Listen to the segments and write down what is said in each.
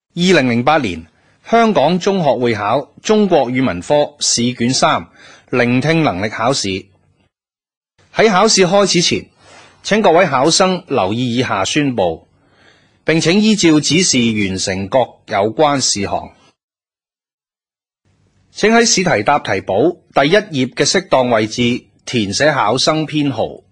2008年，香港中學會考中國語文科試卷3聆聽能力考試。喺考試開始前，請各位考生留意以下宣佈，並請依照指示完成各有關事項。請喺試題答題簿第1頁嘅適當位置填寫考生編號。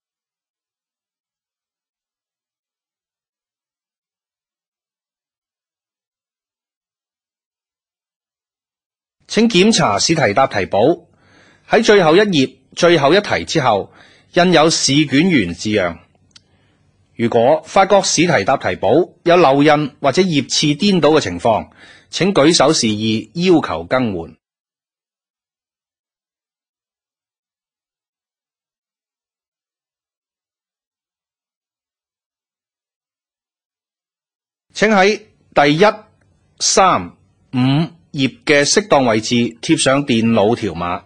請檢查試題答題簿，喺最後一頁最後一題之後印有試卷完字樣。如果發覺試題答題簿有漏印或者頁次顛倒嘅情況，請舉手示意要求更換。請喺第1、3、5頁嘅適當位置貼上電腦條碼。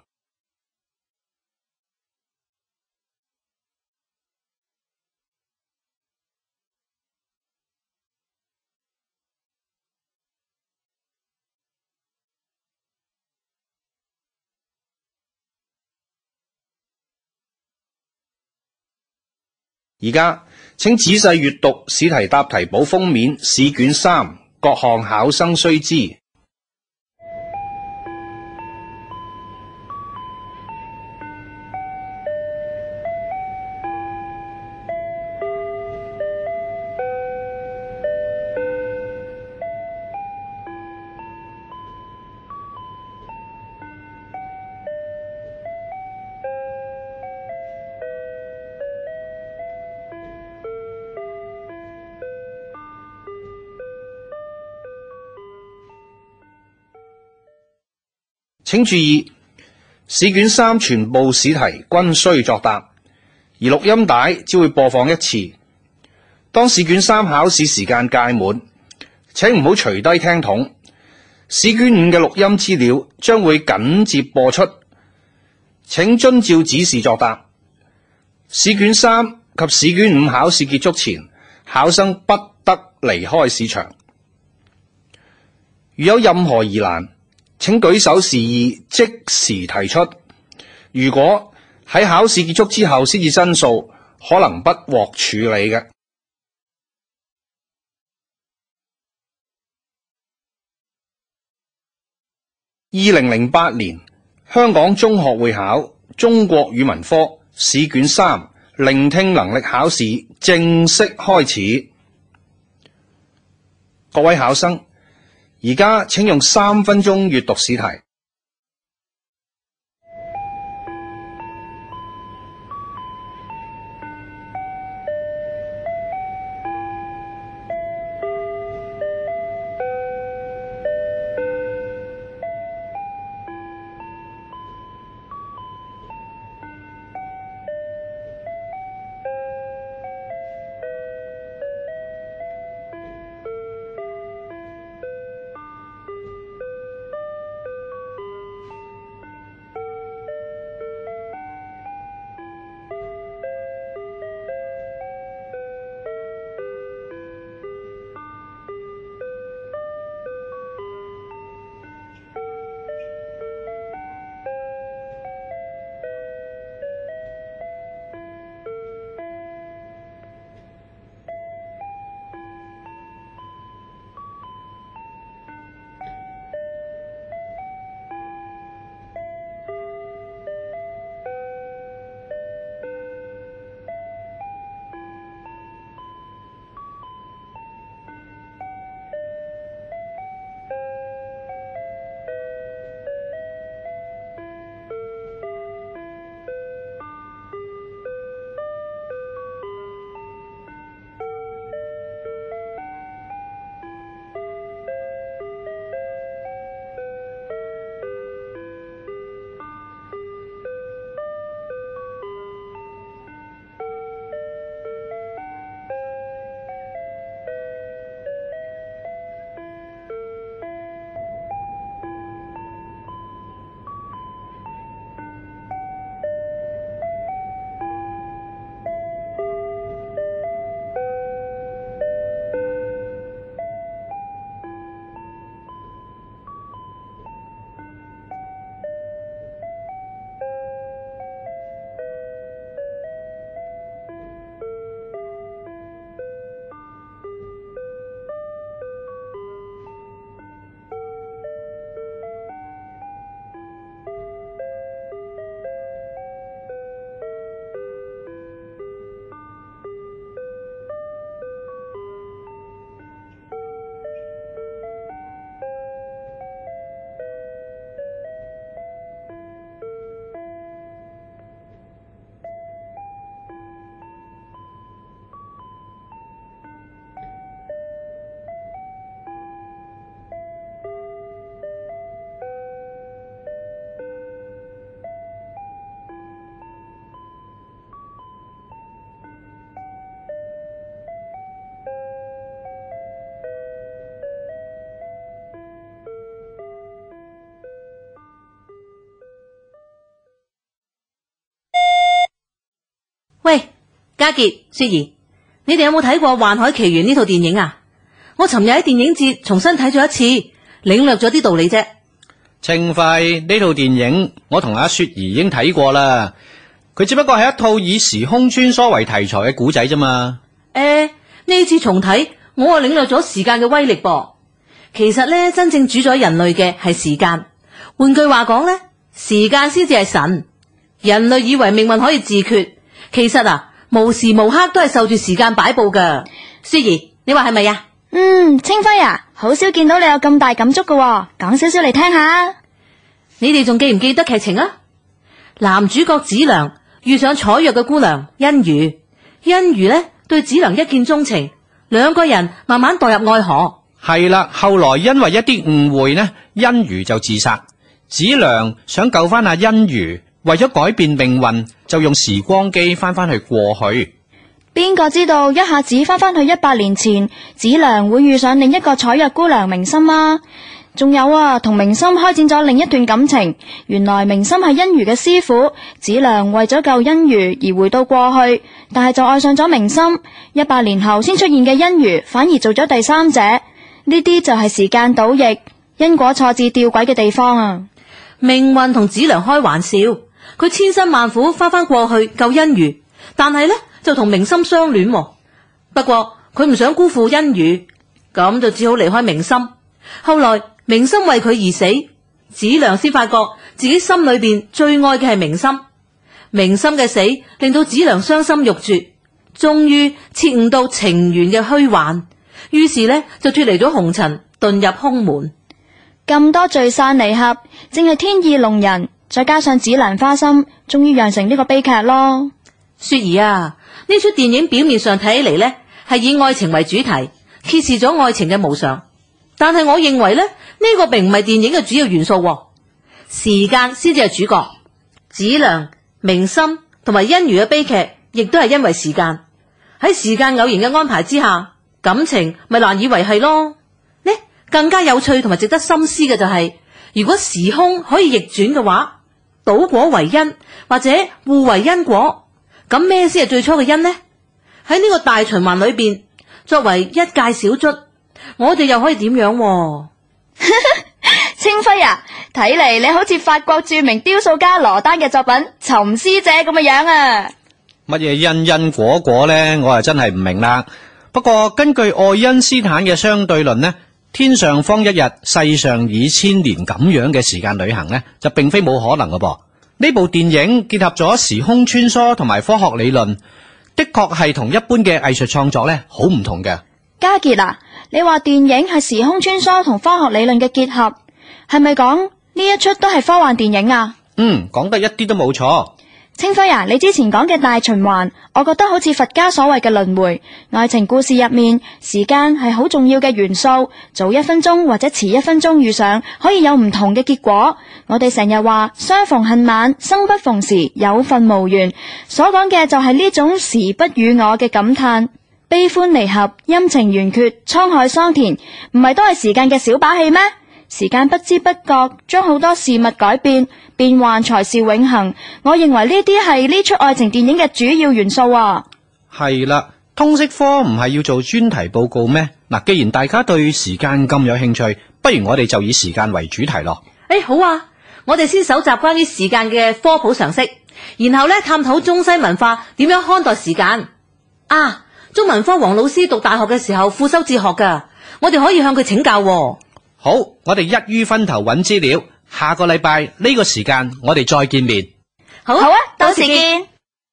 而家請仔細閱讀試題答題簿封面試卷3各項考生須知。請注意，試卷3全部試題均須作答，而錄音帶只會播放一次。當試卷3考試時間屆滿，請唔好除低聽筒。試卷5嘅錄音資料將會緊接播出，請遵照指示作答。試卷3及試卷5考試結束前，考生不得離開試場。如有任何疑難，請舉手示意即時提出。如果喺考試結束之後先至申訴，可能不獲處理嘅。2008年香港中學會考中國語文科試卷3聆聽能力考試正式開始。各位考生，而家請用3分鐘閱讀試題。 家傑、雪兒，你哋有冇睇過《幻海奇緣》呢套電影啊？我尋日喺電影節重新睇咗一次，領略咗啲道理啫。 清輝，呢套電影我同阿雪兒已經睇過啦，佢只不過係一套以時空穿梭為題材嘅古仔啫嘛。 呢次重睇，我啊領略咗時間嘅威力噃。其實咧，真正主宰人類嘅係時間。換句話講咧，時間先至係神。人類以為命運可以自決，其實啊，無時無刻都係受住時間擺布噶。雪兒，你話係咪啊？ 清輝啊，好少見到你有咁大感觸噶喎，講少少嚟聽下。 你哋仲記唔記得劇情啊？男主角子良遇上楚約嘅姑娘欣如，欣如呢對子良一見鍾情，兩個人慢慢墮入愛河。 係啦，後來因為一啲誤會呢，欣如就自殺，子良想救翻阿欣如，為咗改變命運，就用時光機翻去過去。 邊個知道一下子翻去100年前，子良會遇上另一個楚約姑娘明心啊？仲有啊，同明心開展咗另一段感情。原來明心係欣如嘅師傅，子良為咗救欣如而回到過去，但係就愛上咗明心。100年後先出現嘅欣如，反而做咗第三者。呢啲就係時間倒逆、因果錯置吊詭嘅地方啊！ 命運同子良開玩笑，佢千辛萬苦翻過去救欣如，但係呢就同明心相戀。不過佢唔想辜負欣如，咁就只好離開明心。後來明心為佢而死，子良先發覺自己心裏邊最愛嘅係明心。明心嘅死令到子良傷心欲絕，終於徹悟到情緣嘅虛幻，於是呢就脫離咗紅塵，遁入空門。 咁多聚散離合，正係天意弄人，再加上子良花心，終於釀成呢個悲劇咯。 雪兒啊，呢出電影表面上睇起嚟呢係以愛情為主題，揭示咗愛情嘅無常。但係我認為呢個並唔係電影嘅主要元素，時間先至係主角。子良、明心同埋欣如嘅悲劇，亦都係因為時間。喺時間偶然嘅安排之下，感情咪難以維繫咯。呢更加有趣同埋值得深思嘅就係，如果時空可以逆轉嘅話，倒果為因或者互為因果，咁咩先係最初嘅因呢？喺呢個大循環裏邊，作為一介小卒，我哋又可以點樣？ 清輝啊，睇嚟你好似法國著名雕塑家羅丹嘅作品《尋師者》咁嘅樣啊！ 乜嘢因果呢？我係真係唔明啦。不過根據愛因斯坦嘅相對論呢，天上方一日，世上以千年咁樣嘅時間旅行呢，就並非冇可能㗎噃。呢部電影結合咗時空穿梭同埋科學理論，的確係同一般嘅藝術創作呢好唔同嘅。 家傑啊，你話電影係時空穿梭同科學理論嘅結合，係咪講呢一出都係科幻電影啊？ 講得一啲都冇錯。 清輝啊，你之前講嘅大循環，我覺得好似佛家所謂嘅輪迴。愛情故事入面，時間係好重要嘅元素，早1分鐘或者遲1分鐘遇上，可以有唔同嘅結果。我哋成日話相逢恨晚，生不逢時，有份無緣，所講嘅就係呢種時不與我嘅感嘆。悲歡離合，陰晴圓缺，滄海桑田，唔係都係時間嘅小把戲咩？時間不知不覺將好多事物改變，變幻才是永恆。我認為呢啲係呢出愛情電影嘅主要元素啊。 係啦，通識科唔係要做專題報告咩？嗱，既然大家對時間咁有興趣，不如我哋就以時間為主題咯。 好啊，我哋先搜集關於時間嘅科普常識，然後呢探討中西文化點樣看待時間啊。中文科黃老師讀大學嘅時候副修哲學㗎，我哋可以向佢請教喎。 好，我哋一於分頭揾資料，下個禮拜呢個時間我哋再見面。 好啊，到時見。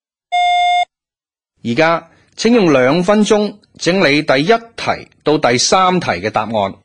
而家請用2分鐘整理第1題到第3題嘅答案。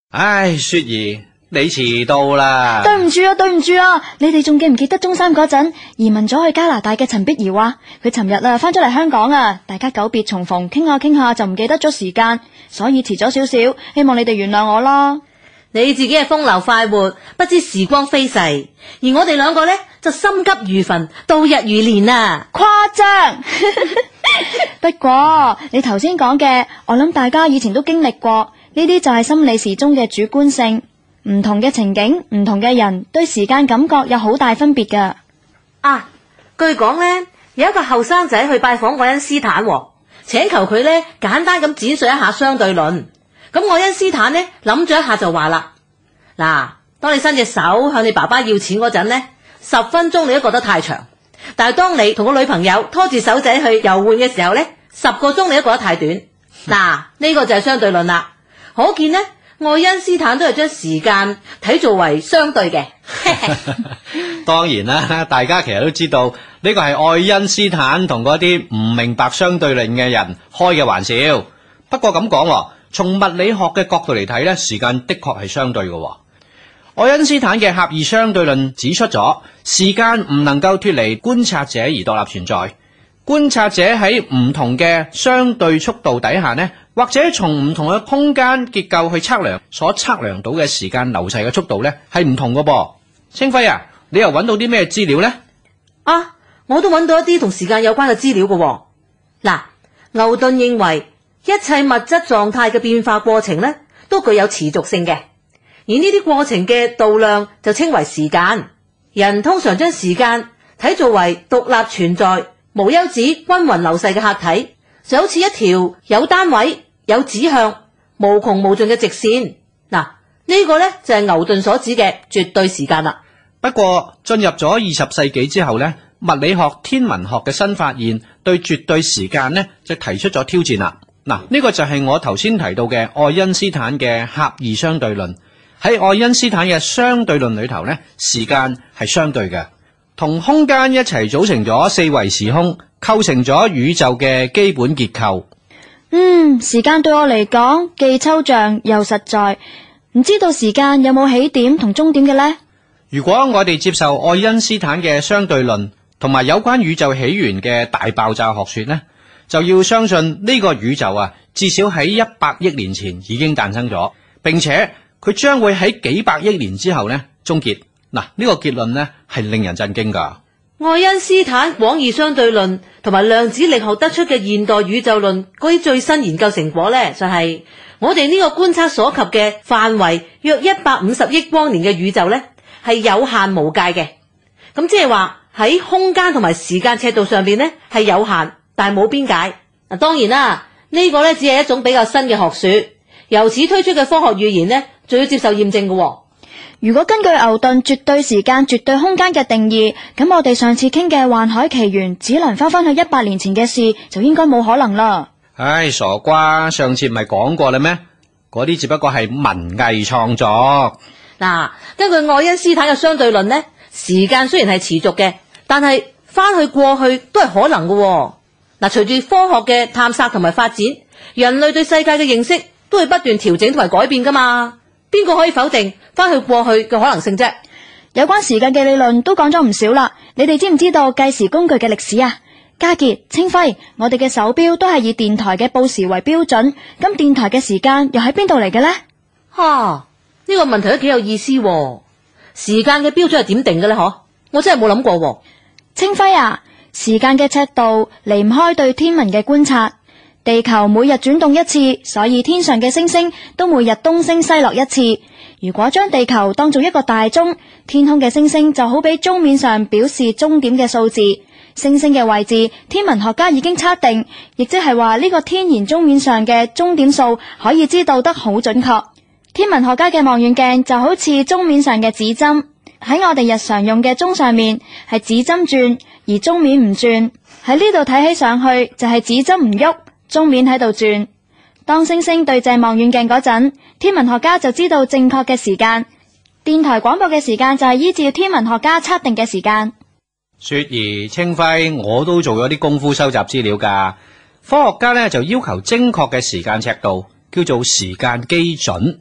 唉，雪兒，你遲到啦。 對唔住啊，你哋仲記唔記得中三嗰陣移民咗去加拿大嘅陳碧瑤啊？佢尋日返咗嚟香港啊，大家久別重逢，傾下就唔記得咗時間，所以遲咗少少，希望你哋原諒我啦。 你自己係風流快活，不知時光飛逝，而我哋兩個呢，就心急如焚，度日如年啊！ 誇張。不過你頭先講嘅，我諗大家以前都經歷過，呢啲就係心理時鐘嘅主觀性，唔同嘅情景，唔同嘅人對時間感覺有好大分別噶。 啊，據講呢，有一個後生仔去拜訪愛因斯坦，請求佢呢簡單咁展述一下相對論。咁愛因斯坦呢諗咗一下就話啦，嗱，當你伸隻手向你爸爸要錢嗰陣呢，10分鐘你都覺得太長，但係當你同個女朋友拖住手仔去遊玩嘅時候呢，10個鐘你都覺得太短。嗱，呢個就係相對論啦。可見呢，愛因斯坦都係將時間睇作為相對嘅。 當然啦，大家其實都知道呢個係愛因斯坦同嗰啲唔明白相對論嘅人開嘅玩笑。不過咁講，從物理學嘅角度嚟睇呢，時間的確係相對嘅。愛因斯坦嘅狹義相對論指出咗，時間唔能夠脫離觀察者而獨立存在。觀察者喺唔同嘅相對速度底下呢，或者從唔同嘅空間結構去測量，所測量到嘅時間流逝嘅速度呢係唔同嘅噃。清輝啊，你又揾到啲咩資料呢？ 啊，我都揾到一啲同時間有關嘅資料嘅。嗱，牛頓認為一切物質狀態嘅變化過程呢都具有持續性嘅，而呢啲過程嘅度量就稱為時間。人通常將時間睇作為獨立存在、無休止均勻流逝嘅客體，就好似一條有單位、有指向、無窮無盡嘅直線。嗱，呢個呢就係牛頓所指嘅絕對時間啦。 不過進入咗20世紀之後呢，物理學、天文學嘅新發現對絕對時間呢就提出咗挑戰啦。嗱，呢個就係我頭先提到嘅愛因斯坦嘅狹義相對論。喺愛因斯坦嘅相對論裏頭呢，時間係相對嘅，同空間一齊組成咗4維時空，構成咗宇宙嘅基本結構。 時間對我嚟講既抽象又實在，唔知道時間有冇起點同終點嘅呢？ 如果我哋接受愛因斯坦嘅相對論同埋有關宇宙起源嘅大爆炸學說呢，就要相信呢個宇宙啊，至少喺100億年前已經誕生咗，並且佢將會喺幾百億年之後呢終結。嗱，呢個結論呢係令人震驚噶。 愛因斯坦廣義相對論同埋量子力學得出嘅現代宇宙論嗰啲最新研究成果呢，就係我哋呢個觀測所及嘅範圍約150億光年嘅宇宙呢係有限無界嘅。咁即係話喺空間同埋時間尺度上邊呢係有限，但係冇邊界。嗱，當然啦，呢個呢只係一種比較新嘅學說，由此推出嘅科學預言呢，仲要接受驗證嘅。 如果根據牛頓絕對時間、絕對空間嘅定義，咁我哋上次傾嘅幻海奇緣只能翻去100年前嘅事，就應該冇可能啦。 唉，傻瓜，上次唔係講過啦咩？嗰啲只不過係文藝創作。 嗱，根據愛因斯坦嘅相對論呢，時間雖然係持續嘅，但係翻去過去都係可能嘅。嗱，隨住科學嘅探索同埋發展，人類對世界嘅認識都會不斷調整同埋改變噶嘛。邊個可以否定翻去過去嘅可能性啫？ 有關時間嘅理論都講咗唔少啦，你哋知唔知道計時工具嘅歷史啊？家傑、清輝，我哋嘅手錶都係以電台嘅報時為標準，咁電台嘅時間又喺邊度嚟嘅呢？ 呢個問題都幾有意思喎。時間嘅標準係點定嘅呢？我真係冇諗過喎。 清輝啊，時間嘅尺度離唔開對天文嘅觀察。地球每日轉動一次，所以天上嘅星星都每日東升西落一次。如果將地球當做一個大鐘，天空嘅星星就好比鐘面上表示終點嘅數字。星星嘅位置，天文學家已經測定，亦即係話呢個天然鐘面上嘅終點數可以知道得好準確。天文學家嘅望遠鏡就好似鐘面上嘅指針，喺我哋日常用嘅鐘上面係指針轉，而鐘面唔轉。喺呢度睇起上去就係指針唔喐，鐘面喺度轉。當星星對正望遠鏡嗰陣，天文學家就知道正確嘅時間。電台廣播嘅時間就係依照天文學家測定嘅時間。 雪兒、清輝，我都做咗啲功夫收集資料噶。科學家呢就要求精確嘅時間尺度，叫做時間基準。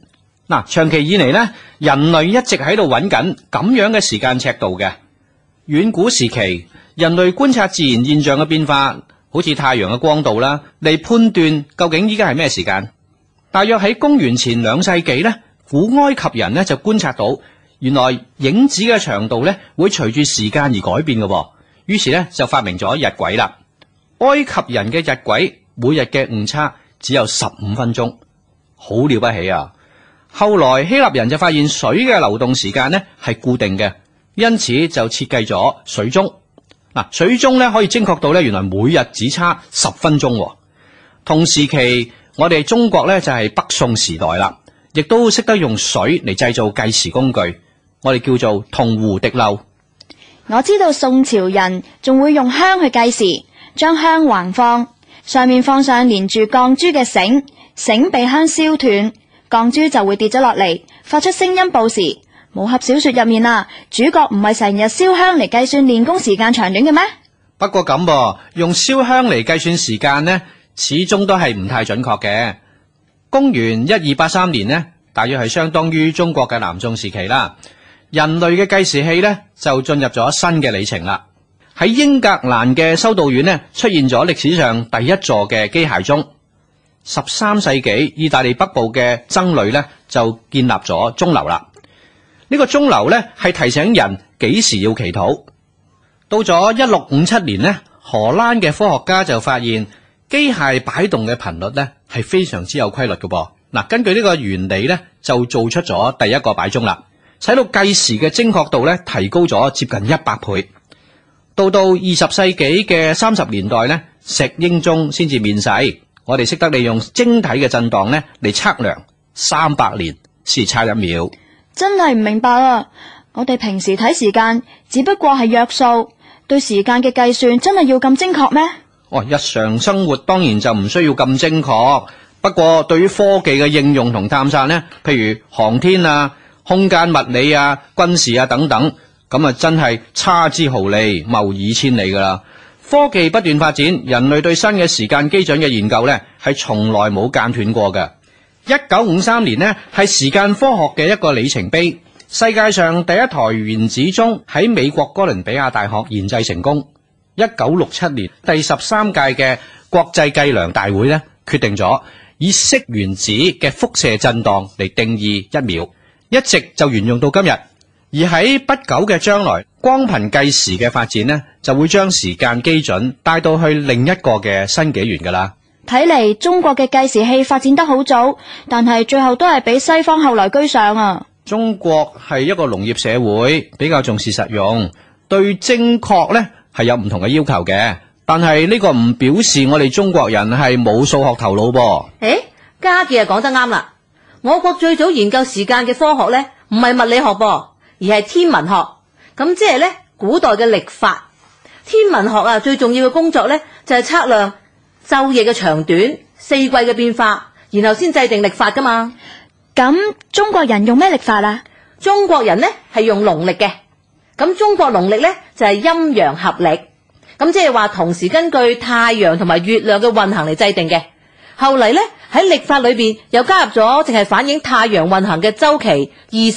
嗱，長期以嚟呢，人類一直喺度揾緊咁樣嘅時間尺度嘅。遠古時期，人類觀察自然現象嘅變化，好似太陽嘅光度啦，嚟判斷究竟依家係咩時間。大約喺公元前2世紀呢，古埃及人呢就觀察到，原來影子嘅長度呢會隨住時間而改變嘅，於是呢就發明咗日晷啦。埃及人嘅日晷每日嘅誤差只有15分鐘，好了不起啊！後來希臘人就發現水嘅流動時間呢係固定嘅，因此就設計咗水鐘。嗱，水鐘呢可以精確到呢原來每日只差10分鐘。同時期我哋中國呢就係北宋時代啦，亦都識得用水嚟製造計時工具，我哋叫做銅壺滴漏。 我知道宋朝人仲會用香去計時，將香橫放，上面放上連住鋼珠嘅繩，繩被香燒斷，鋼珠就會跌咗落嚟，發出聲音報時。武俠小說入面啊，主角唔係成日燒香嚟計算練功時間長短嘅咩？ 不過咁噃，用燒香嚟計算時間呢，始終都係唔太準確嘅。公元1283年呢，大約係相當於中國嘅南宋時期啦。人類嘅計時器呢，就進入咗新嘅里程啦。喺英格蘭嘅修道院呢，出現咗歷史上第一座嘅機械鐘。13世紀，意大利北部嘅僧侶呢，就建立咗鐘樓啦。呢個鐘樓呢，係提醒人幾時要祈禱。到咗1657年呢，荷蘭嘅科學家就發現機械擺動嘅頻率呢，係非常之有規律嘅噃。嗱，根據呢個原理呢，就做出咗第一個擺鐘啦，使到計時嘅精確度呢，提高咗接近100倍。到20世紀嘅30年代呢，石英鐘先至面世，我哋識得利用晶體嘅震盪呢嚟測量，300年先差1秒。 真係唔明白啊！我哋平時睇時間只不過係約數，對時間嘅計算真係要咁精確咩？ 日常生活當然就唔需要咁精確，不過對於科技嘅應用同探索呢，譬如航天啊、空間物理啊、軍事啊等等，咁真係差之毫厘，謬以千里噶啦。科技不斷發展，人類對新嘅時間基準嘅研究呢，係從來冇間斷過嘅。1953年呢，係時間科學嘅一個里程碑。世界上第一台原子鐘喺美國哥倫比亞大學研製成功。1967年，第13屆嘅國際計量大會呢，決定咗以銫原子嘅輻射震盪嚟定義1秒，一直就沿用到今日。而喺不久嘅將來，光頻計時嘅發展呢，就會將時間基準帶到去另一個嘅新紀元噶啦。 睇嚟中國嘅計時器發展得好早，但係最後都係俾西方後來居上啊。 中國係一個農業社會，比較重視實用，對精確呢係有唔同嘅要求嘅。但係呢個唔表示我哋中國人係冇數學頭腦噃。 家傑講得啱啦。我國最早研究時間嘅科學呢，唔係物理學噃，而係天文學。咁即係呢，古代嘅曆法。天文學啊，最重要嘅工作呢，就係測量晝夜嘅長短、四季嘅變化，然後先制定曆法噶嘛。 咁中國人用咩曆法啊？ 中國人呢係用農曆嘅。咁中國農曆呢就係陰陽合曆。咁即係話同時根據太陽同埋月亮嘅運行嚟制定嘅。後嚟呢喺曆法裏邊又加入咗淨係反映太陽運行嘅周期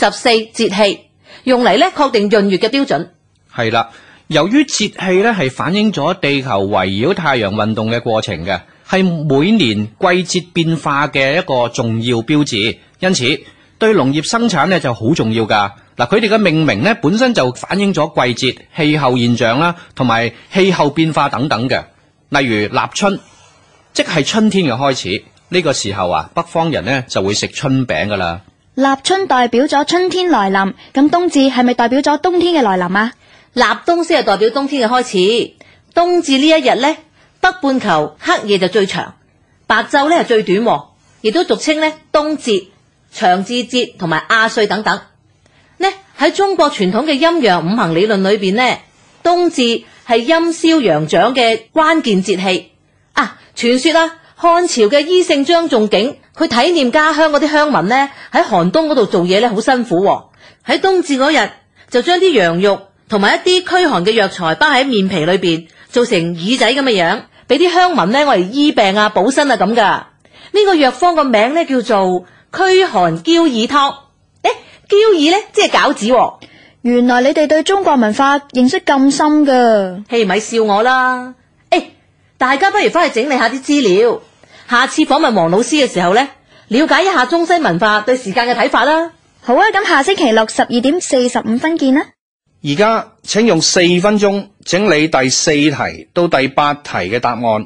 24節氣，用嚟呢確定閏月嘅標準。 係啦。由於節氣咧係反映咗地球圍繞太陽運動嘅過程嘅，係每年季節變化嘅一個重要標誌，因此對農業生產咧就好重要噶。嗱，佢哋嘅命名咧本身就反映咗季節、氣候現象啦，同埋氣候變化等等嘅。例如立春，即係春天嘅開始，呢個時候啊，北方人咧就會食春餅噶啦。 立春代表咗春天來臨，咁冬至係咪代表咗冬天嘅來臨啊？ 立冬先係代表冬天嘅開始。冬至呢一日呢，北半球黑夜就最長，白晝呢係最短，亦都俗稱呢冬至、長至節同埋亞歲等等。呢喺中國傳統嘅陰陽五行理論裏邊呢，冬至係陰消陽長嘅關鍵節氣啊。傳說啊，漢朝嘅醫聖張仲景，佢體念家鄉嗰啲鄉民呢，喺寒冬嗰度做嘢呢好辛苦，喺冬至嗰日就將啲羊肉同埋一啲驅寒嘅藥材包喺面皮裏邊，做成耳仔咁嘅樣，俾啲鄉民呢我嚟醫病啊、補身啊咁噶。呢個藥方個名呢叫做驅寒嬌耳湯。嬌耳呢，即係餃子喎。 原來你哋對中國文化認識咁深噶。 嘿，咪笑我啦。大家不如翻去整理下啲資料，下次訪問黃老師嘅時候呢，了解一下中西文化對時間嘅睇法啦。 好啊，咁下星期六12:45見啦。 而家請用4分鐘整理第4題到第8題嘅答案。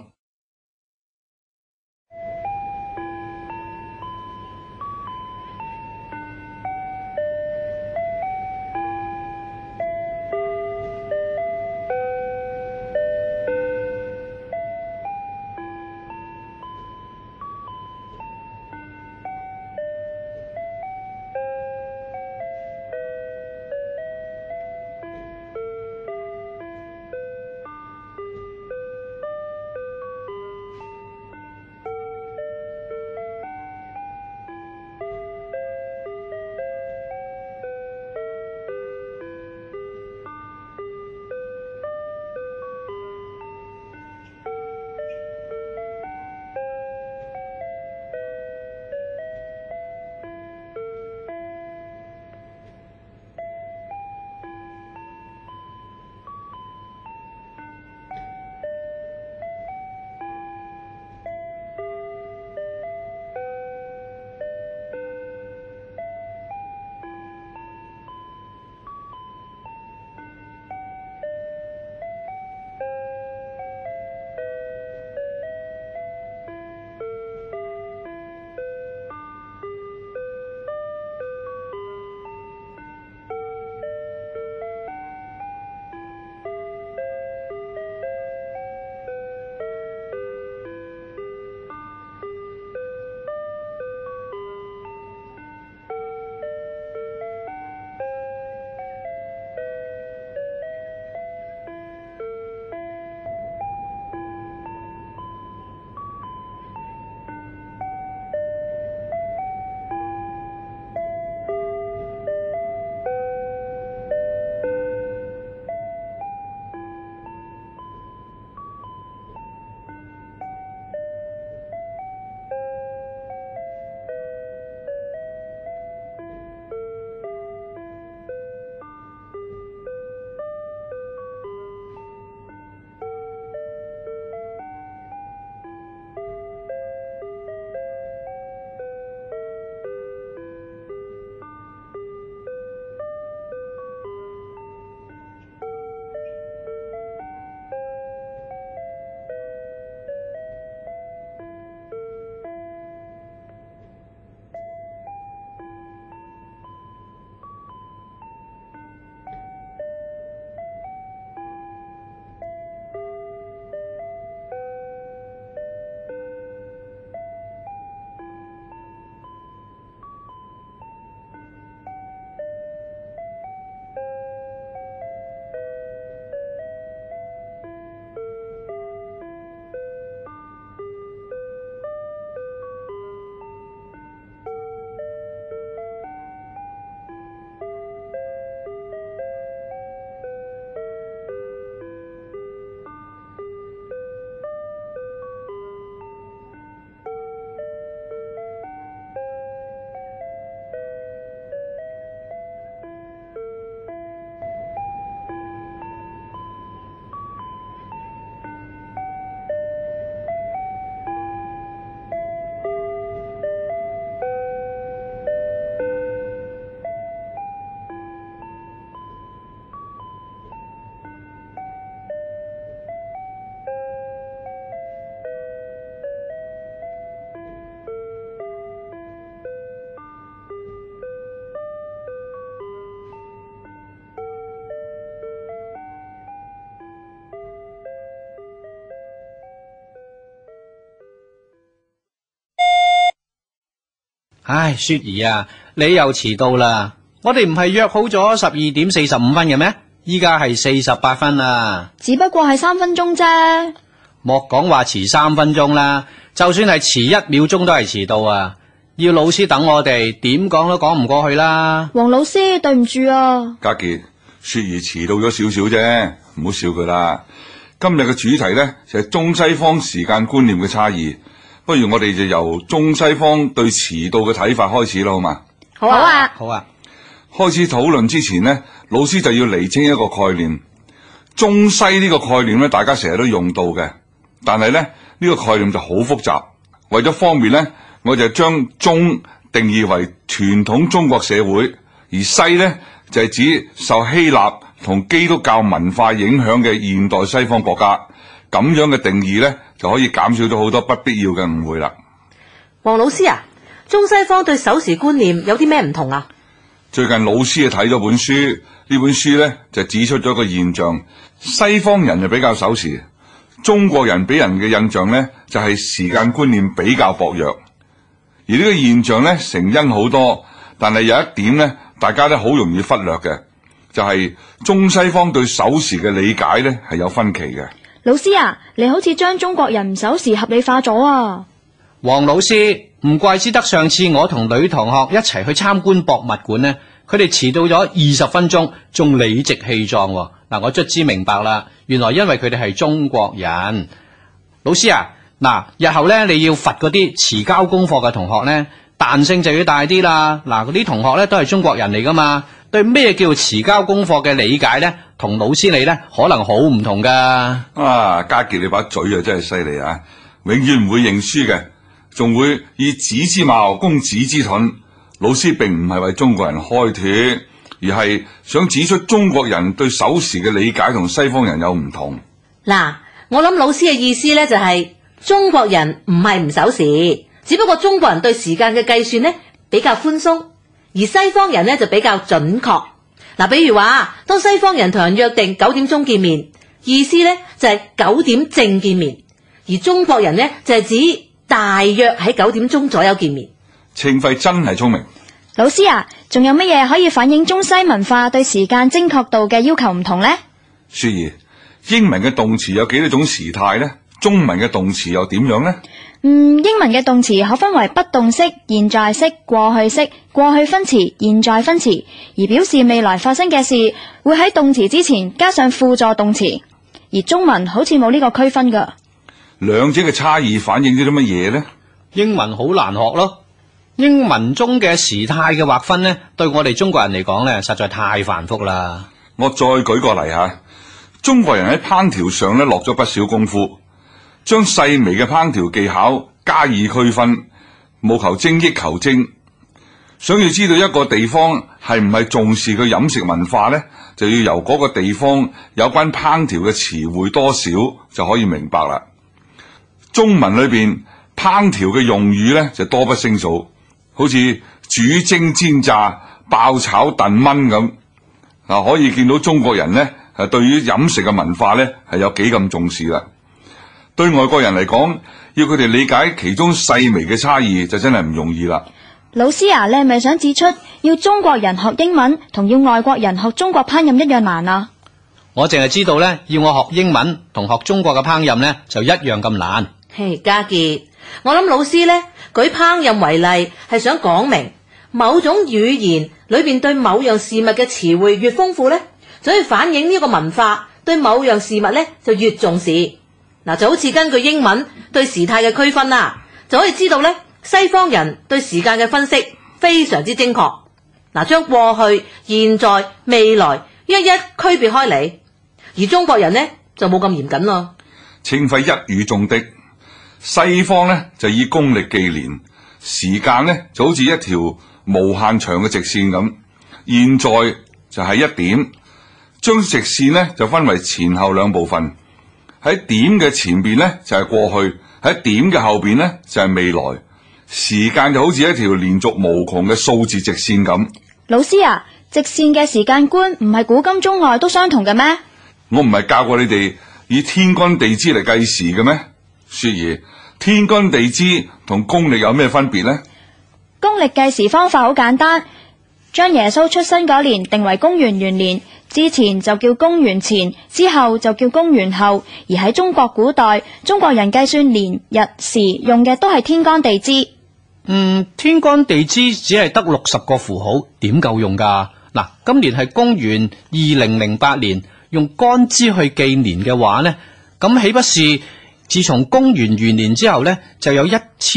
唉，雪兒啊，你又遲到啦！我哋唔係約好咗12:45嘅咩？依家係48分啦。 只不過係3分鐘啫。 莫講話遲3分鐘啦，就算係遲1秒鐘都係遲到啊！要老師等我哋，點講都講唔過去啦。 黃老師，對唔住啊。 家傑，雪兒遲到咗少少啫，唔好笑佢啦。今日嘅主題呢，就係中西方時間觀念嘅差異。 不如我哋就由中西方對遲到嘅睇法開始啦，好嘛？ 好啊， 好啊， 開始討論之前呢，老師就要釐清一個概念。中西呢個概念咧，大家成日都用到嘅，但係咧呢個概念就好複雜。為咗方便咧，我就將中定義為傳統中國社會，而西咧就係指受希臘同基督教文化影響嘅現代西方國家。咁樣嘅定義咧，就可以減少咗好多不必要嘅誤會啦。 黃老師啊，中西方對守時觀念有啲咩唔同啊？ 最近老師睇咗本書，呢本書咧就指出咗一個現象：西方人就比較守時，中國人俾人嘅印象咧就係時間觀念比較薄弱。而呢個現象咧成因好多，但係有一點咧，大家都好容易忽略嘅，就係中西方對守時嘅理解咧係有分歧嘅。 老師啊，你好似將中國人唔守時合理化咗啊！ 黃老師，唔怪之得上次我同女同學一齊去參觀博物館呢，佢哋遲到咗20分鐘，仲理直氣壯喎。嗱，我卒之明白啦，原來因為佢哋係中國人。老師啊，嗱，日後咧你要罰嗰啲遲交功課嘅同學咧，彈性就要大啲啦。嗱，嗰啲同學咧都係中國人嚟噶嘛，對咩叫遲交功課嘅理解咧，同老師你咧可能好唔同噶。 啊，家傑你把嘴啊真係犀利啊！永遠唔會認輸嘅，仲會以子之矛攻子之盾。老師並唔係為中國人開脫，而係想指出中國人對守時嘅理解同西方人有唔同。 嗱，我諗老師嘅意思咧就係中國人唔係唔守時，只不過中國人對時間嘅計算咧比較寬鬆，而西方人咧就比較準確。嗱，比如話，當西方人同人約定9點鐘見面，意思咧就係9點正見面，而中國人咧就係指大約喺9點鐘左右見面。 清輝真係聰明。 老師啊，仲有乜嘢可以反映中西文化對時間精確度嘅要求唔同呢？ 雪兒，英文嘅動詞有幾多種時態呢？中文嘅動詞又點樣呢？ 英文嘅動詞可分為不動式、現在式、過去式、過去分詞、現在分詞，而表示未來發生嘅事，會喺動詞之前加上輔助動詞。而中文好似冇呢個區分噶。 兩者嘅差異反映咗啲乜嘢呢？ 英文好難學咯。英文中嘅時態嘅劃分呢，對我哋中國人嚟講呢，實在太繁複啦。 我再舉個例吓，中國人喺烹調上咧落咗不少功夫，將細微嘅烹調技巧加以區分，務求精益求精。想要知道一個地方係唔係重視佢飲食文化呢，就要由嗰個地方有關烹調嘅詞彙多少就可以明白啦。中文裏邊烹調嘅用語呢，就多不勝數，好似煮蒸煎炸、爆炒燉燜咁。可以見到中國人呢，係對於飲食嘅文化呢，係有幾咁重視啦。對外國人嚟講，要佢哋理解其中細微嘅差異，就真係唔容易啦。 老師啊，你係咪想指出要中國人學英文同要外國人學中國烹飪一樣難啊？ 我淨係知道呢，要我學英文同學中國嘅烹飪呢，就一樣咁難。 嘿，家傑，我諗老師呢，舉烹飪為例，係想講明某種語言裏邊對某樣事物嘅詞彙越豐富呢，就可以反映呢個文化對某樣事物呢就越重視。嗱，就好似根據英文對時態嘅區分啦，就可以知道呢，西方人對時間嘅分析非常之精確。嗱，將過去、現在、未來一一區別開嚟，而中國人呢就冇咁嚴謹咯。 清輝一語中的，西方呢就以公曆計年，時間呢就好似一條無限長嘅直線咁。現在就係1點，將直線呢就分為前後兩部分。喺點嘅前邊呢就係過去，喺點嘅後邊呢就係未來。時間就好似一條連續無窮嘅數字直線咁。 老師啊，直線嘅時間觀唔係古今中外都相同嘅咩？ 我唔係教過你哋以天干地支嚟計時嘅咩？雪兒，天干地支同公曆有咩分別呢？ 公曆計時方法好簡單，將耶穌出生嗰年定為公元元年，之前就叫公元前，之後就叫公元後。而喺中國古代，中國人計算年日時用嘅都係天干地支。 天干地支只係得60個符號，點夠用噶？嗱，今年係公元2008年，用干支去紀年嘅話呢，咁豈不是自從公元元年之後呢，就有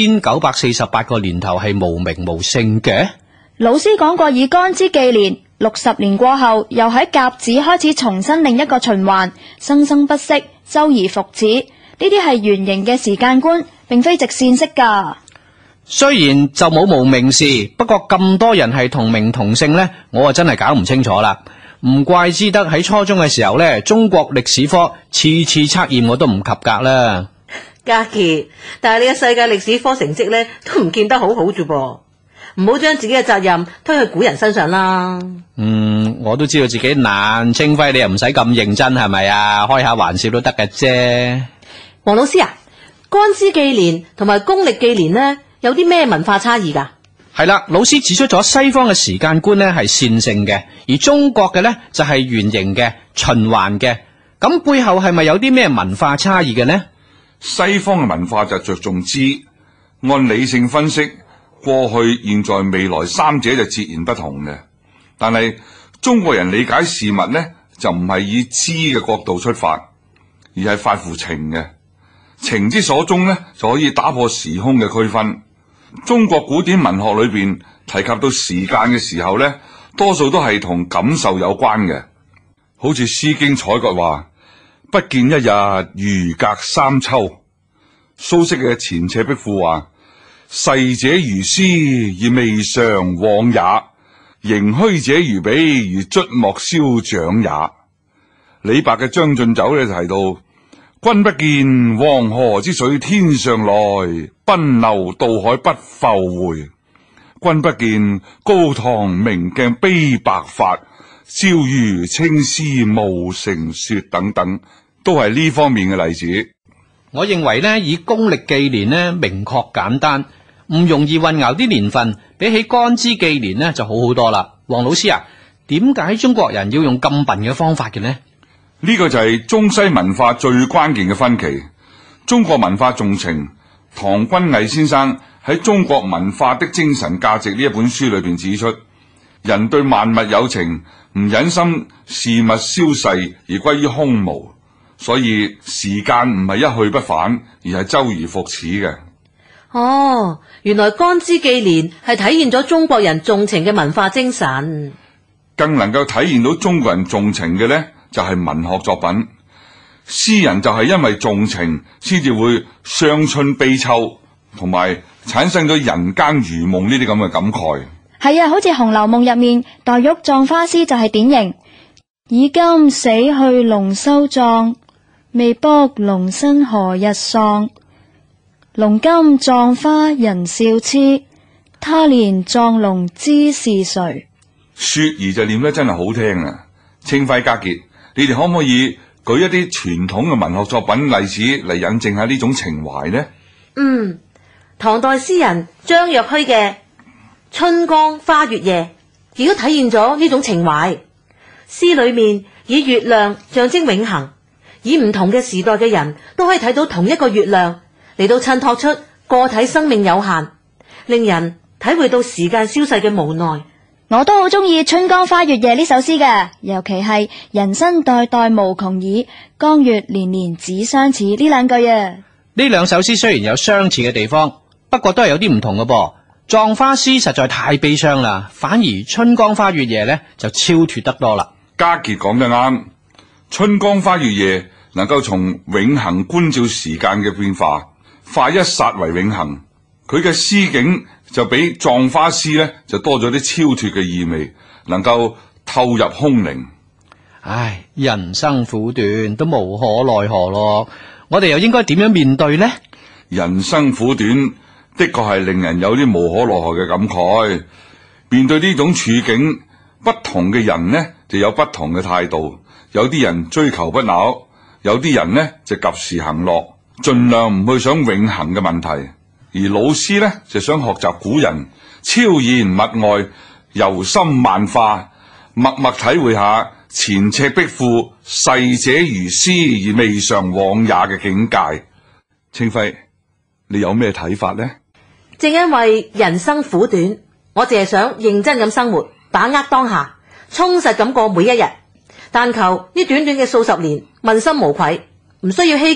1948個年頭係無名無姓嘅。 老師講過以干支紀年，60年過後又喺甲子開始重新另一個循環，生生不息，周而復始。呢啲係圓形嘅時間觀，並非直線式㗎。 雖然就冇無名氏，不過咁多人係同名同姓呢，我真係搞唔清楚啦。唔怪之得喺初中嘅時候呢，中國歷史科次測驗我都唔及格啦。 嘉傑，但係你嘅世界歷史科成績呢都唔見得好好啫噃，唔好將自己嘅責任推去古人身上啦。 我都知道自己難，清輝你又唔使咁認真係咪啊？開下玩笑都得嘅啫。 黃老師啊，干支紀年同埋公曆紀年呢，有啲咩文化差異㗎？ 係啦，老師指出咗西方嘅時間觀呢係線性嘅，而中國嘅呢就係圓形嘅、循環嘅。咁背後係咪有啲咩文化差異嘅呢？ 西方嘅文化就着重知，按理性分析，過去、現在、未來三者就截然不同嘅。但係中國人理解事物呢，就唔係以知嘅角度出發，而係發乎情嘅。情之所鍾呢，就可以打破時空嘅區分。中國古典文學裏邊提及到時間嘅時候呢，多數都係同感受有關嘅。好似《詩經》採葛話：不見一日如隔三秋。蘇軾嘅《前赤壁賦》話：逝者如斯，而未嘗往也；盈虛者如彼，而卒莫消長也。李白嘅《將進酒》呢提到：君不見，黃河之水天上來，奔流到海不復回。君不見，高堂明鏡悲白髮，朝如青絲暮成雪，等等，都係呢方面嘅例子。 我認為呢，以公曆紀年呢，明確簡單，唔容易混淆啲年份，比起干支紀年呢就好好多啦。黃老師啊，點解中國人要用咁笨嘅方法嘅呢？ 呢個就係中西文化最關鍵嘅分歧。中國文化重情，唐君毅先生喺《中國文化的精神價值》呢一本書裏邊指出，人對萬物有情，唔忍心事物消逝而歸於空無，所以時間唔係一去不返，而係周而復始嘅。 哦，原來干支紀年係體現咗中國人重情嘅文化精神。 更能夠體現到中國人重情嘅呢，就係文學作品。詩人就係因為重情，先至會傷春悲秋，同埋產生咗人間如夢呢啲咁嘅感慨。 係啊，好似《紅樓夢》入面黛玉葬花詩就係典型。已今死去龍舟狀，未卜龍生何日喪。龍今葬花人笑痴，他年葬龍知是誰。 雪兒就念得真係好聽啊！清輝家傑，你哋可唔可以舉一啲傳統嘅文學作品例子嚟引證下呢種情懷呢？ 唐代詩人張若虛嘅《春江花月夜》亦都體現咗呢種情懷。詩裏面以月亮象徵永恆，以唔同嘅時代嘅人都可以睇到同一個月亮，嚟到襯托出個體生命有限，令人體會到時間消逝嘅無奈。 我都好中意《春江花月夜》呢首詩嘅，尤其係人生代代無窮已，江月年年只相似呢兩句啊。 呢兩首詩雖然有相似嘅地方，不過都係有啲唔同嘅噃。葬花詩實在太悲傷啦，反而春江花月夜呢就超脫得多啦。 家傑講得啱，春江花月夜能夠從永恆觀照時間嘅變化，化一剎為永恆。佢嘅詩境就比葬花詩呢就多咗啲超脫嘅意味，能夠透入空靈。 唉，人生苦短，都無可奈何咯。我哋又應該點樣面對呢？ 人生苦短，的確係令人有啲無可奈何嘅感慨。面對呢種處境，不同嘅人呢就有不同嘅態度。有啲人追求不朽，有啲人呢就及時行樂，盡量唔去想永恆嘅問題。而老師呢就想學習古人超然物外，遊心萬化，默默體會下前赤壁賦逝者如斯而未嘗往也嘅境界。清輝，你有咩睇法呢？ 正因為人生苦短，我淨係想認真咁生活，把握當下，充實咁過每一日，但求呢短短嘅數十年問心無愧，唔需要希冀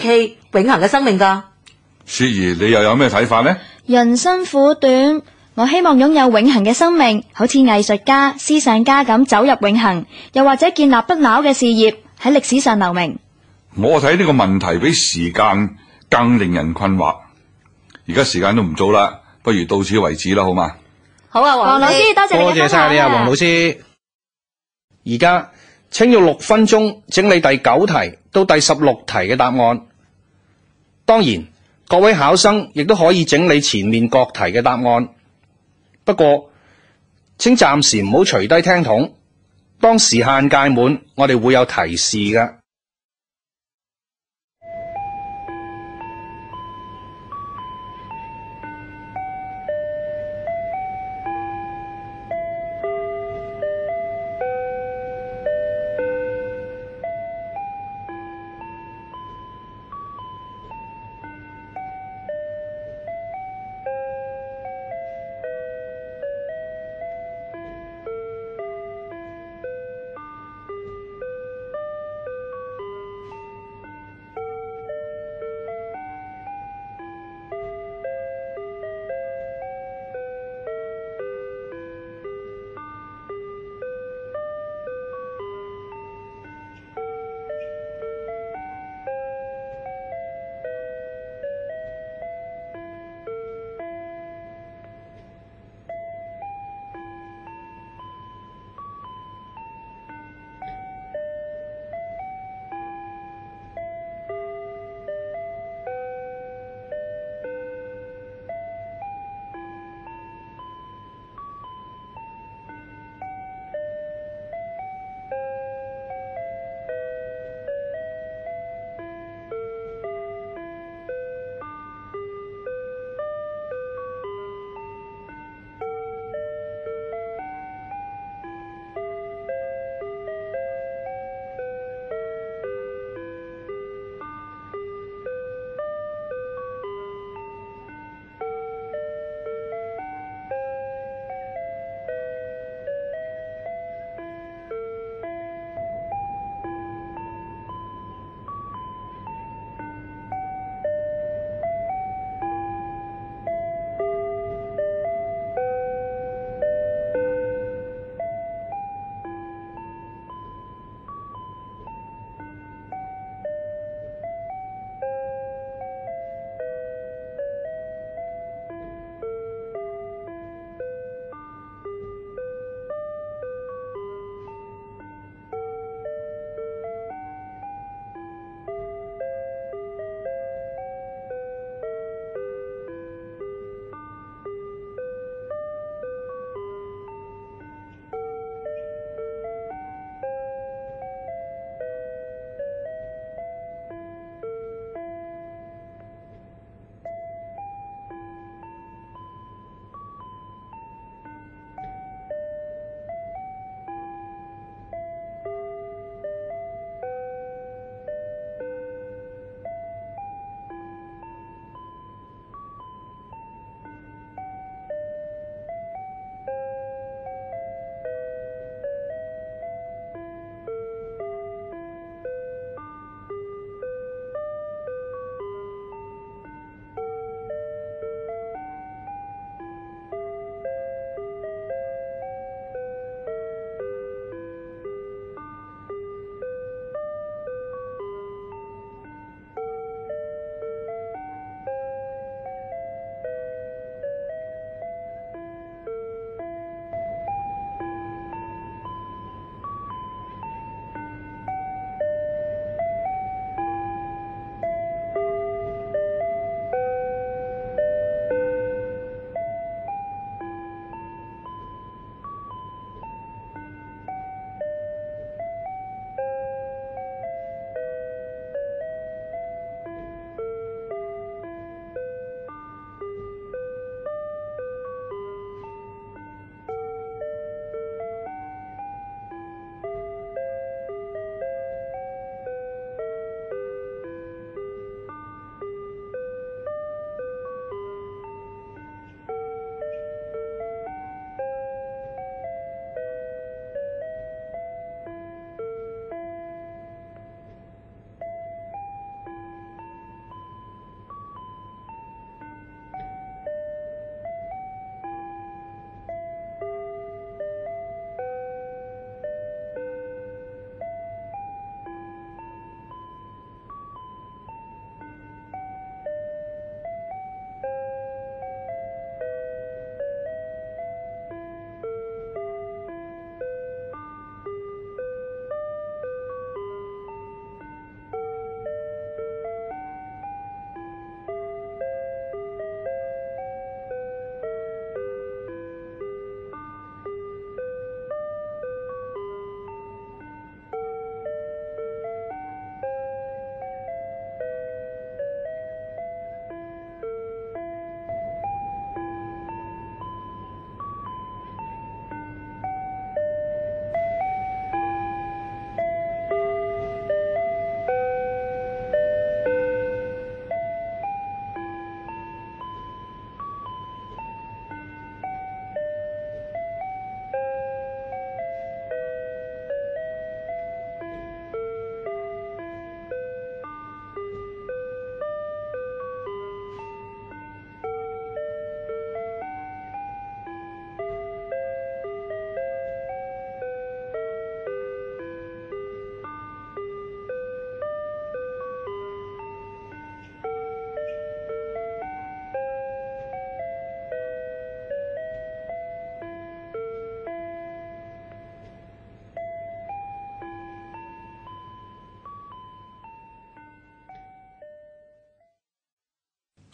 永恆嘅生命㗎。 雪兒，你又有咩睇法呢？ 人生苦短，我希望擁有永恆嘅生命，好似藝術家、思想家咁走入永恆，又或者建立不朽嘅事業，喺歷史上留名。 我睇呢個問題比時間更令人困惑。而家時間都唔早啦，不如到此為止啦，好嘛？ 好啊，黃黃老師，多謝你嘅多謝分享晒你啊，黃老師。 而家請用6分鐘整理第9題到第16題嘅答案。當然，各位考生亦都可以整理前面各題嘅答案。不過，請暫時唔好除低聽筒。當時限屆滿，我哋會有提示㗎。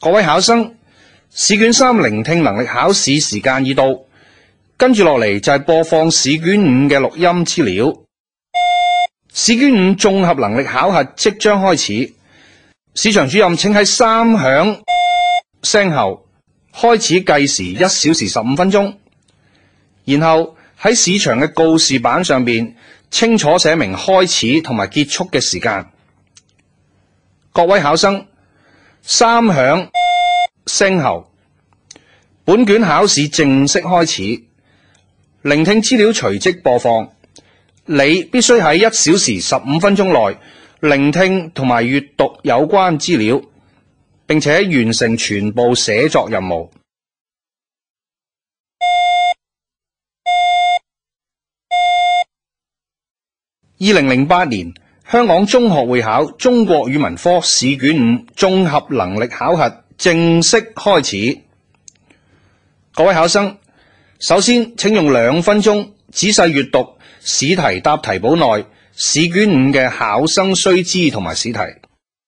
各位考生，試卷3聆聽能力考試時間已到，跟住落嚟就係播放試卷5嘅錄音資料。試卷5綜合能力考核即將開始，試場主任請喺3響聲後開始計時1小時15分鐘，然後喺試場嘅告示板上邊清楚寫明開始同埋結束嘅時間。各位考生，3響聲後，本卷考試正式開始，聆聽資料隨即播放。你必須喺1小時15分鐘內聆聽同埋閱讀有關資料，並且完成全部寫作任務。2008年香港中學會考中國語文科試卷5綜合能力考核正式開始。各位考生，首先請用2分鐘仔細閱讀試題答題簿內試卷5嘅考生須知同埋試題。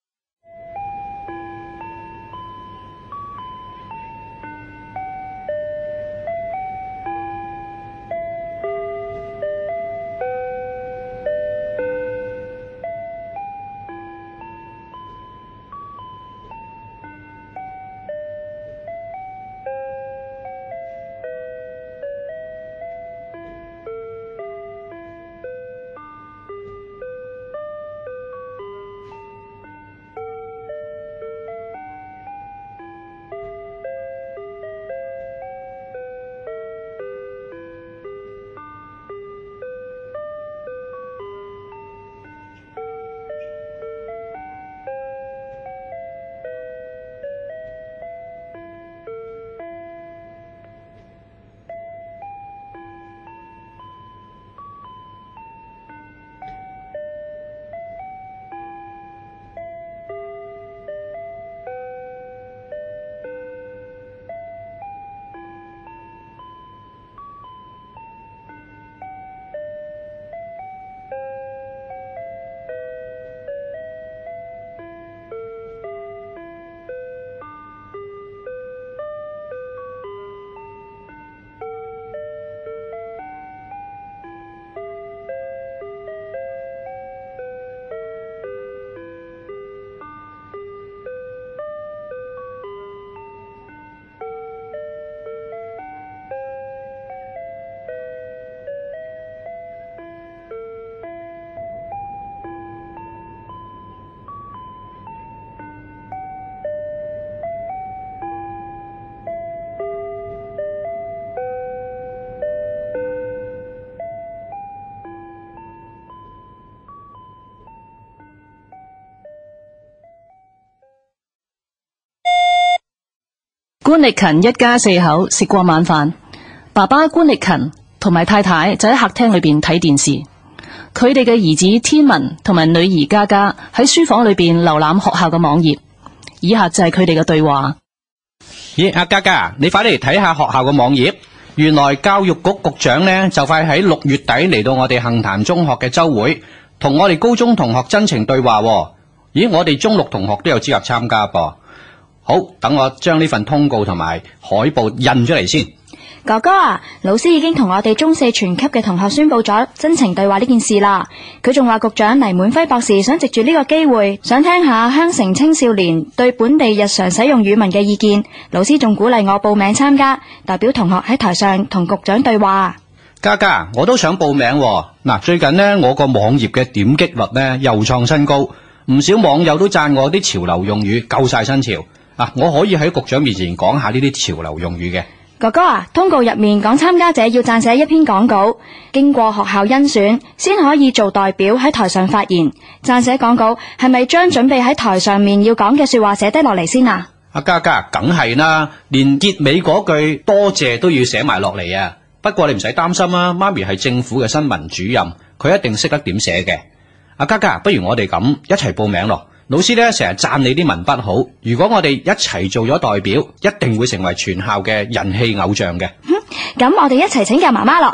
官力勤一家4口食過晚飯，爸爸官力勤同埋太太就喺客廳裏邊睇電視，佢哋嘅兒子天文同埋女兒嘉嘉喺書房裏邊瀏覽學校嘅網頁。以下就係佢哋嘅對話。 咦，阿嘉嘉，你快啲嚟睇下學校嘅網頁。原來教育局局長呢就快喺6月底嚟到我哋杏壇中學嘅週會，同我哋高中同學真情對話喎。咦，我哋中6同學都有資格參加噃。好，等我將呢份通告同埋海報印出嚟先。 哥哥啊，老師已經同我哋中4全級嘅同學宣佈咗真情對話呢件事啦。佢仲話局長黎滿輝博士想藉住呢個機會，想聽下香城青少年對本地日常使用語文嘅意見。老師仲鼓勵我報名參加，代表同學喺台上同局長對話。 嘉嘉，我都想報名喎。嗱，最近呢，我個網頁嘅點擊率呢又創新高，唔少網友都讚我啲潮流用語夠晒新潮。我可以喺局長面前講下呢啲潮流用語嘅。 哥哥啊，通告入面講參加者要撰寫一篇講稿，經過學校甄選，先可以做代表喺台上發言。撰寫講稿係咪將準備喺台上面要講嘅說話寫低落嚟先啊？ 阿嘉嘉，梗係啦，連結尾嗰句多謝都要寫埋落嚟啊！不過你唔使擔心啊，媽咪係政府嘅新聞主任，佢一定識得點寫嘅。阿嘉嘉，不如我哋咁一齊報名咯。老師咧成日讚你啲文筆好，如果我哋一齊做咗代表，一定會成為全校嘅人氣偶像嘅。 咁我哋一齊請教媽媽咯。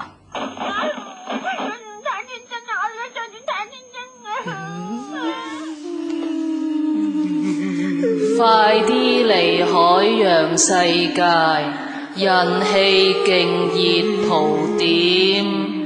快啲離海洋世界，人氣勁熱蒲點。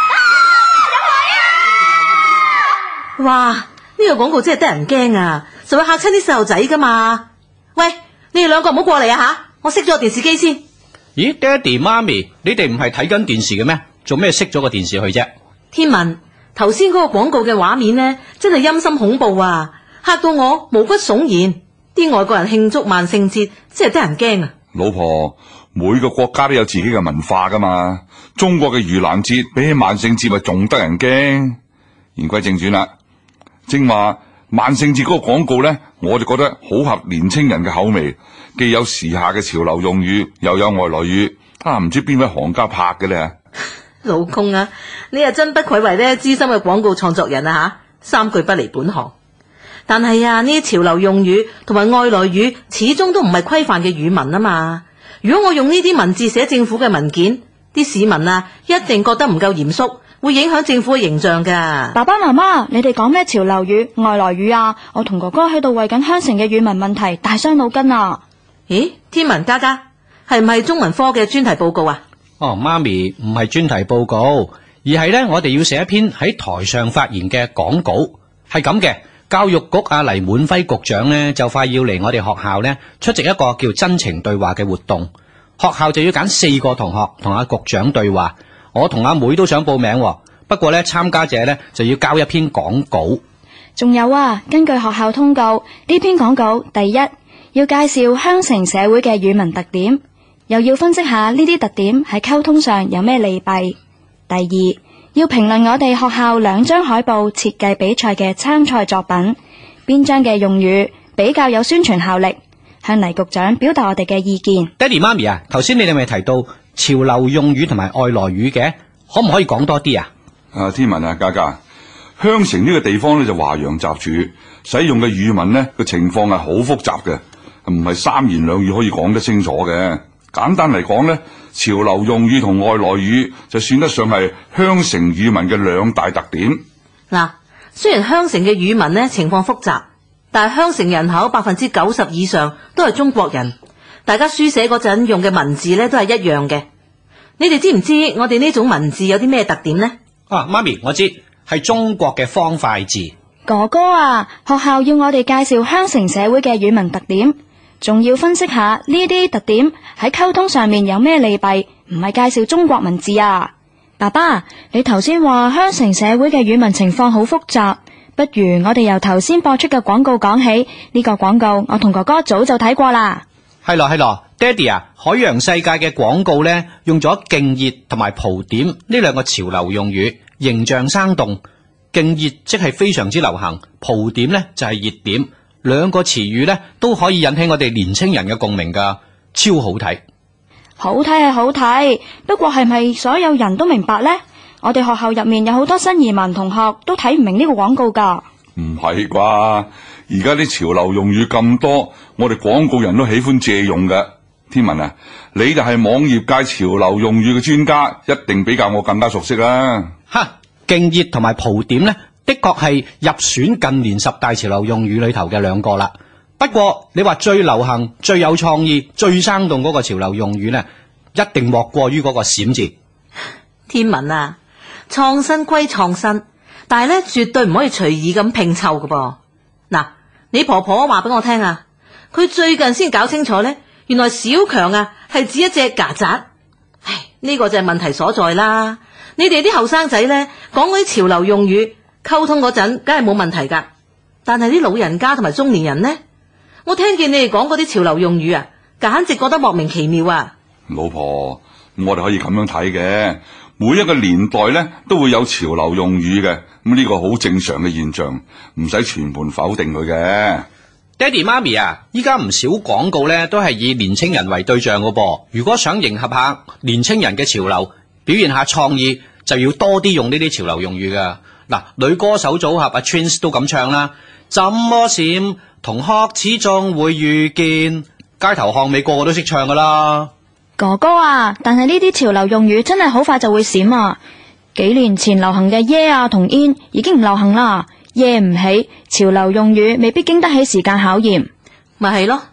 哇！呢個廣告真係得人驚啊，就會嚇親啲細路仔噶嘛。喂，你哋兩個唔好過嚟啊吓！我熄咗個電視機先。 咦，爹哋媽咪，你哋唔係睇緊電視嘅咩？做咩熄咗個電視去啫？ 天文，頭先嗰個廣告嘅畫面呢，真係陰森恐怖啊，嚇到我毛骨悚然。啲外國人慶祝萬聖節，真係得人驚啊！ 老婆，每個國家都有自己嘅文化噶嘛，中國嘅盂蘭節比起萬聖節咪仲得人驚。言歸正傳啦。正話萬聖節嗰個廣告呢，我就覺得好合年青人嘅口味，既有時下嘅潮流用語，又有外來語，唔知邊位行家拍嘅呢？ 老公啊，你又真不愧為呢資深嘅廣告創作人啊吓，三句不離本行。但係啊，呢啲潮流用語同埋外來語始終都唔係規範嘅語文啊嘛。如果我用呢啲文字寫政府嘅文件，啲市民啊一定覺得唔夠嚴肅，會影響政府嘅形象噶。 爸爸媽媽，你哋講咩潮流語、外來語啊？我同哥哥喺度為緊香城嘅語文問題大傷腦筋啊！ 咦，天文嘉嘉，係唔係中文科嘅專題報告啊？ 哦，媽咪，唔係專題報告，而係呢，我哋要寫一篇喺台上發言嘅講稿。係咁嘅，教育局黎滿輝局長呢，就快要嚟我哋學校呢出席一個叫真情對話嘅活動。學校就要揀4個同學同阿局長對話。我同阿妹都想報名，不過呢，參加者呢就要交一篇講稿。 仲有啊，根據學校通告，呢篇講稿第一要介紹香城社會嘅語文特點，又要分析下呢啲特點喺溝通上有咩利弊。第二要評論我哋學校2張海報設計比賽嘅參賽作品，邊張嘅用語比較有宣傳效力，向黎局長表達我哋嘅意見。 爹哋媽咪啊，頭先你哋咪提到潮流用語同埋外來語嘅，可唔可以講多啲啊？ 天文啊，嘉嘉，香城呢個地方呢就華洋雜處，使用嘅語文呢個情況係好複雜嘅，唔係3言2語可以講得清楚嘅。簡單嚟講呢，潮流用語同外來語就算得上係香城語文嘅2大特點。 嗱，雖然香城嘅語文呢情況複雜，但係香城人口90%以上都係中國人，大家書寫嗰陣用嘅文字呢都係一樣嘅。你哋知唔知我哋呢種文字有啲咩特點呢？ 媽咪，我知，係中國嘅方塊字。 哥哥啊，學校要我哋介紹香城社會嘅語文特點，仲要分析下呢啲特點喺溝通上面有咩利弊，唔係介紹中國文字啊。爸爸，你頭先話香城社會嘅語文情況好複雜，不如我哋由頭先播出嘅廣告講起。呢個廣告我同哥哥早就睇過啦。 係咯，爹哋啊，海洋世界嘅廣告呢，用咗勁熱同埋蒲點呢2個潮流用語，形象生動。勁熱即係非常之流行，蒲點呢就係熱點，2個詞語呢都可以引起我哋年青人嘅共鳴噶，超好睇。 好睇係好睇，不過係咪所有人都明白呢？我哋學校入面有好多新移民同學都睇唔明呢個廣告噶。唔係啩？而家啲潮流用語咁多，我哋廣告人都喜歡借用嘅。天文啊，你就係網頁界潮流用語嘅專家，一定比較我更加熟悉啦。 勁熱同埋蒲點呢，的確係入選近年10大潮流用語裏頭嘅2個啦。不過你話最流行、最有創意、最生動嗰個潮流用語呢，一定莫過於嗰個閃字。 天文啊，創新歸創新，但係呢絕對唔可以隨意咁拼湊㗎噃。嗱，你婆婆話俾我聽啊，佢最近先搞清楚呢，原來小強啊係指一隻曱甴。唉，呢個就係問題所在啦。你哋啲後生仔呢，講嗰啲潮流用語溝通嗰陣，梗係冇問題噶。但係啲老人家同埋中年人呢，我聽見你哋講嗰啲潮流用語啊，簡直覺得莫名其妙啊！ 老婆，我哋可以咁樣睇嘅，每一個年代呢都會有潮流用語嘅，咁呢個好正常嘅現象，唔使全盤否定佢嘅。 爹哋媽咪啊，依家唔少廣告呢都係以年青人為對象噶噃。如果想迎合下年青人嘅潮流，表現下創意，就要多啲用呢啲潮流用語噶。嗱，女歌手組合Twins 都咁唱啦，怎麼閃，同學始終會遇見，街頭巷尾個個都識唱噶啦。 哥哥啊，但係呢啲潮流用語真係好快就會閃啊！幾年前流行嘅耶啊同 in 已經唔流行啦，耶唔起，潮流用語未必經得起時間考驗。 咪係咯，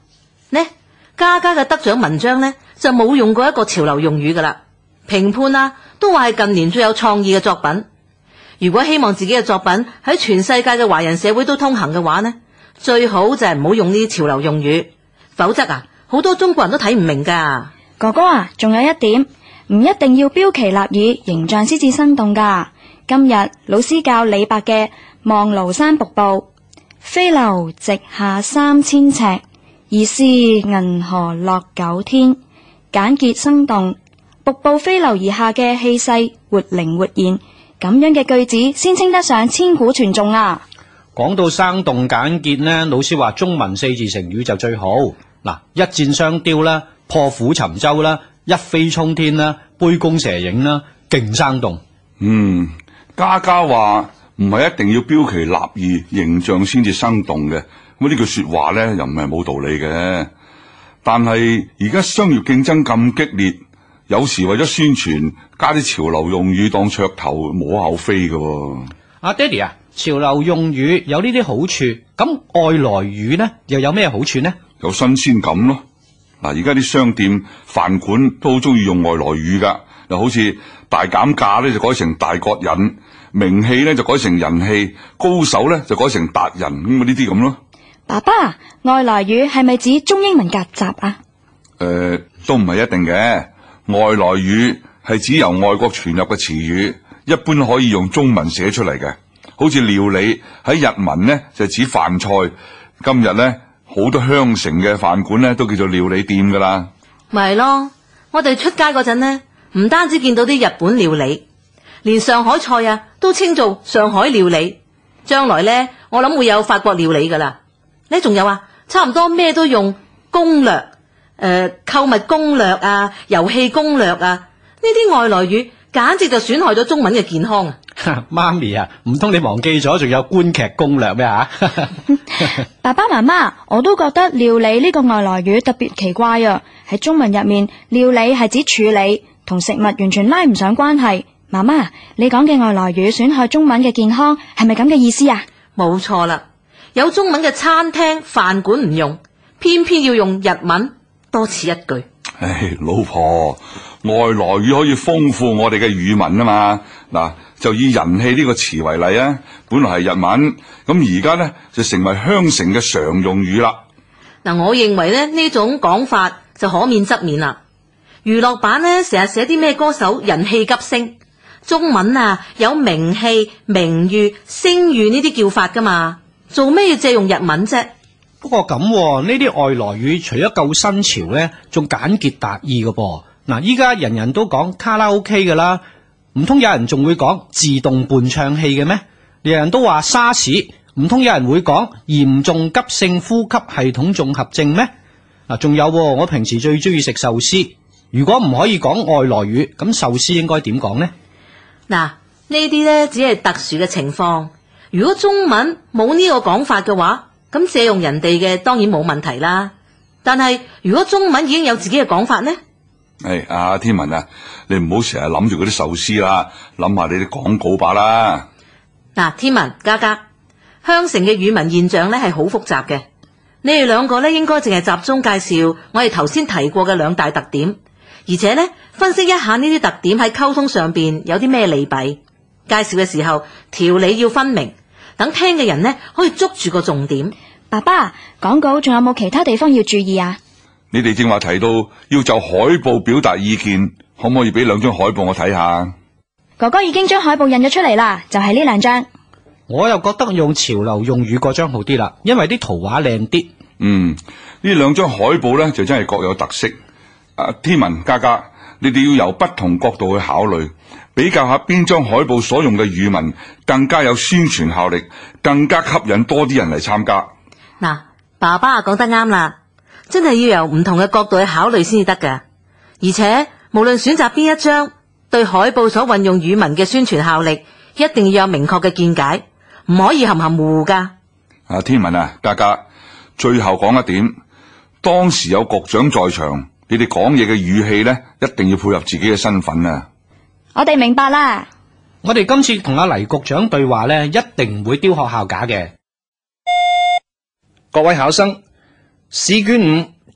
呢，嘉嘉嘅得獎文章呢，就冇用過一個潮流用語噶啦，評判啊都話係近年最有創意嘅作品。如果希望自己嘅作品喺全世界嘅華人社會都通行嘅話呢，最好就係唔好用呢啲潮流用語，否則啊，好多中國人都睇唔明噶。 哥哥啊，仲有一點，唔一定要標奇立異，形象先至生動噶。今日老師教李白嘅望廬山瀑布，飛流直下3000尺，疑是銀河落九天，簡潔生動，瀑布飛流而下嘅氣勢活靈活現，咁樣嘅句子先稱得上千古傳頌啊！ 講到生動簡潔呢，老師話中文4字成語就最好。嗱，一箭雙雕啦，破釜沉舟啦，一飛沖天啦，杯弓蛇影啦，勁生動。 嘉嘉話唔係一定要標奇立異，形象先至生動嘅。咁呢句說話呢，又唔係冇道理嘅。但係而家商業競爭咁激烈，有時為咗宣傳加啲潮流用語當噱頭，無可厚非嘅。 阿爹哋啊，潮流用語有呢啲好處，咁外來語呢又有咩好處呢？ 有新鮮感咯。嗱，而家啲商店飯館都好中意用外來語噶，又好似大減價咧就改成大國引，名氣咧就改成人氣，高手咧就改成達人，咁呢啲咁咯。 爸爸，外來語係咪指中英文夾雜啊？ 都唔係一定嘅。外來語係指由外國傳入嘅詞語，一般可以用中文寫出嚟嘅。好似料理喺日文呢就指飯菜，今日呢好多鄉城嘅飯館呢都叫做料理店噶啦。 咪係咯，我哋出街嗰陣呢，唔單止見到啲日本料理，連上海菜啊都稱做上海料理。將來呢，我諗會有法國料理噶啦。呢仲有啊，差唔多咩都用攻略，購物攻略啊，遊戲攻略啊，呢啲外來語簡直就損害咗中文嘅健康啊！ 媽咪啊，唔通你忘記咗仲有觀劇攻略咩吓？ 爸爸媽媽，我都覺得料理呢個外來語特別奇怪啊！喺中文入面，料理係指處理，同食物完全拉唔上關係。媽媽，你講嘅外來語損害中文嘅健康，係咪咁嘅意思啊？ 冇錯啦，有中文嘅餐廳飯館唔用，偏偏要用日文，多此一舉。 唉，老婆，外來語可以豐富我哋嘅語文啊嘛。嗱，就以人氣呢個詞為例啊，本來係日文，咁而家呢就成為鄉城嘅常用語啦。 嗱，我認為呢種講法就可免則免啦。娛樂版呢成日寫啲咩歌手人氣急升，中文啊有名氣、名譽、聲譽呢啲叫法噶嘛，做咩要借用日文啫？ 不過咁呢啲外來語除咗夠新潮呢，仲簡潔達意噶噃。嗱，依家人人都講卡拉 OK 噶啦，唔通有人仲會講自動伴唱器嘅咩？人人都話沙士，唔通有人會講嚴重急性呼吸系統綜合症咩？嗱，仲有我平時最中意食壽司，如果唔可以講外來語，咁壽司應該點講呢？ 嗱，呢啲呢只係特殊嘅情況，如果中文冇呢個講法嘅話，咁借用人哋嘅當然冇問題啦。但係如果中文已經有自己嘅講法呢？ 阿天文啊，你唔好成日諗住嗰啲壽司啦，諗下你啲廣告吧啦。 嗱，天文嘉嘉，鄉城嘅語文現象呢係好複雜嘅，你哋兩個呢應該淨係集中介紹我哋頭先提過嘅兩大特點，而且呢分析一下呢啲特點喺溝通上邊有啲咩利弊。介紹嘅時候條理要分明，等聽嘅人呢可以捉住個重點。 爸爸，廣告仲有冇其他地方要注意啊？ 你哋正話提到要就海報表達意見，可唔可以俾2張海報我睇下？ 哥哥已經將海報印咗出嚟啦，就係呢2張。 我又覺得用潮流用語嗰張好啲啦，因為啲圖畫靚啲。 呢2張海報呢就真係各有特色。天文嘉嘉，你哋要由不同角度去考慮，比較下邊張海報所用嘅語文更加有宣傳效力，更加吸引多啲人嚟參加。 嗱，爸爸講得啱啦，真係要由唔同嘅角度去考慮先至得㗎。而且無論選擇邊一張，對海報所運用語文嘅宣傳效力，一定要有明確嘅見解，唔可以含含糊糊噶。 天文啊，嘉嘉，最後講一點，當時有局長在場，你哋講嘢嘅語氣呢，一定要配合自己嘅身份啊。 我哋明白啦。 我哋今次同阿黎局長對話呢，一定唔會丟學校架嘅。 各位考生，試卷5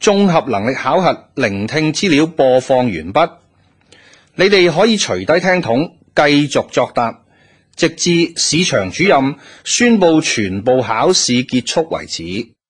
綜合能力考核聆聽資料播放完畢，你哋可以除低聽筒繼續作答，直至試場主任宣佈全部考試結束為止。